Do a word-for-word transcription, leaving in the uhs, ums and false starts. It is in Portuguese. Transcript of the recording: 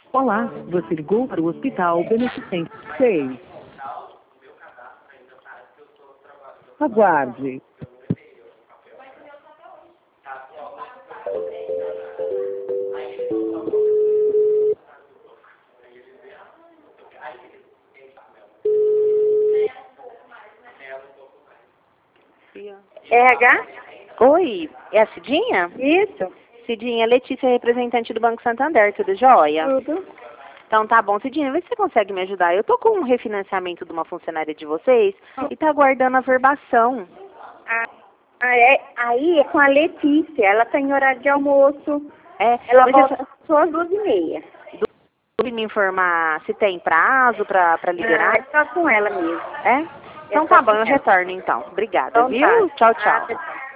Olá, você ligou para o Hospital Beneficente seis. Aguarde. R H? Oi, é a Cidinha? Isso. Cidinha, Letícia, representante do Banco Santander, tudo jóia? Tudo. Então tá bom, Cidinha, vê se você consegue me ajudar. Eu tô com um refinanciamento de uma funcionária de vocês e tá aguardando a verbação. Ah, ah, é, aí é com a Letícia, ela tá em horário de almoço. É, Ela mas volta você só às duas e meia. sabe me informar se tem prazo pra, pra Ah, liberar? é só com ela mesmo. É? Então É tá só bom, com eu ela. retorno então. Obrigada, Então tá. viu? Tchau, Ah, tchau. tchau.